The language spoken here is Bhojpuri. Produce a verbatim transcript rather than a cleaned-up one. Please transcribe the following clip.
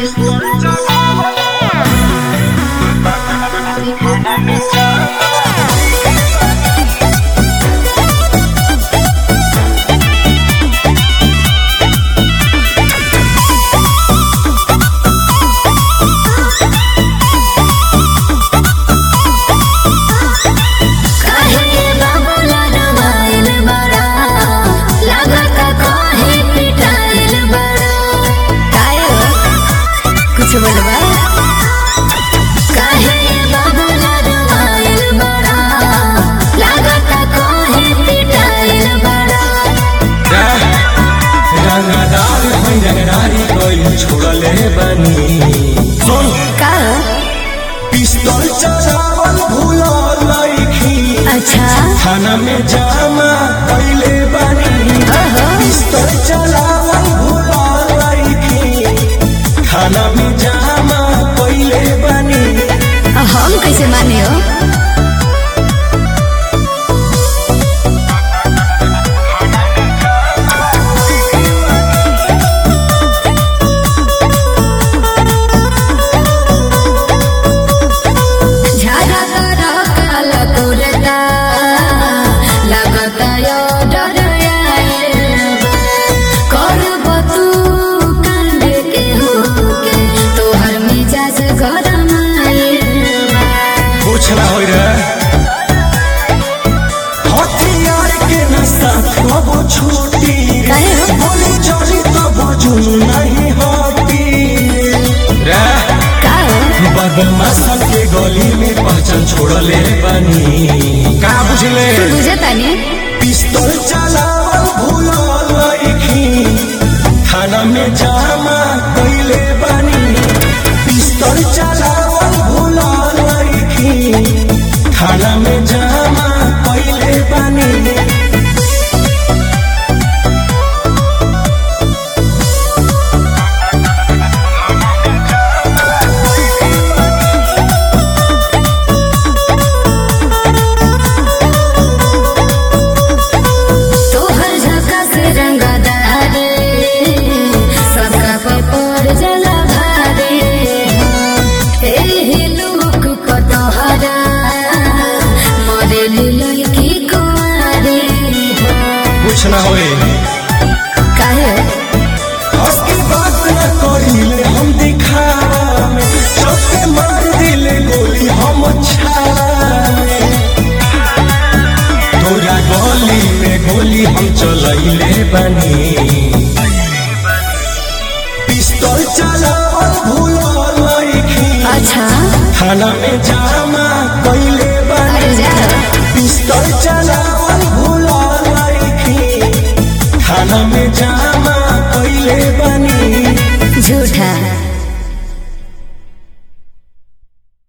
छोड़ले बनी पिस्तौल चलावल भूलल लईखी। अच्छा थाना में जामा कइले बनी पिस्तौल चलावल भूलल लईखी। थाना में जामा कइले बनी। हम कैसे माने हो? ना होई रे हथियार के नशा कब छूटी बोली चली तब जुनू नहीं होती रे। बदमाशन के गली में पहचान छोड़ले बनी। का बुझले बुझतानी पिस्तौल चलावल भूलल लईखी। थाना में जामा कइले बनी पिस्तौल चलावल भूलल लईखी। थाना में जामा कइले बानी। तोहर झका से रंगदार सबका पर जला भारे एही लोग को तोहरा मरे लड़की कुंवारी। कुछ ना होए काहे हंस के बात न करिले हम दिखावा में चौके मार दिले गोली हम छावा में। तोरा गली में गोली हम चलैले बनी पिस्तौल चलावल भूलल लईखी। अच्छा थाना में जामा कइले बनी अरे जा पिस्तौल